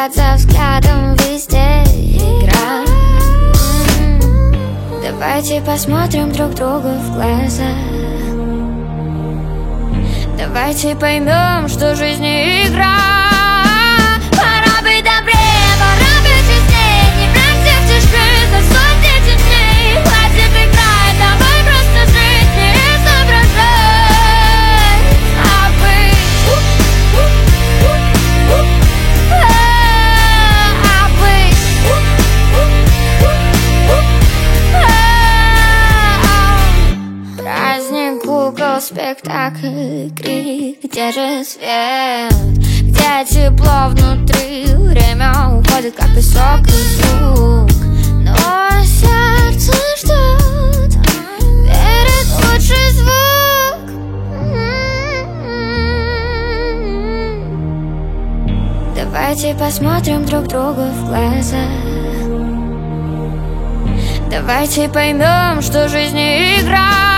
цепляться взглядом везде игра. Давайте посмотрим друг другу в глаза. Давайте поймем, что жизнь не игра. Пора быть добрее, пора быть честнее. Не брать всех чужих за сотни дней. Хватит играть, давай просто жить, не изображай, а быть. Праздник, кукол, спектакль, крик, где же свет? Где тепло внутри? Время уходит, как песок и звук. Но сердце ждет, верит в лучший звук. Давайте посмотрим друг другу в глаза. Давайте поймем, что жизнь не игра.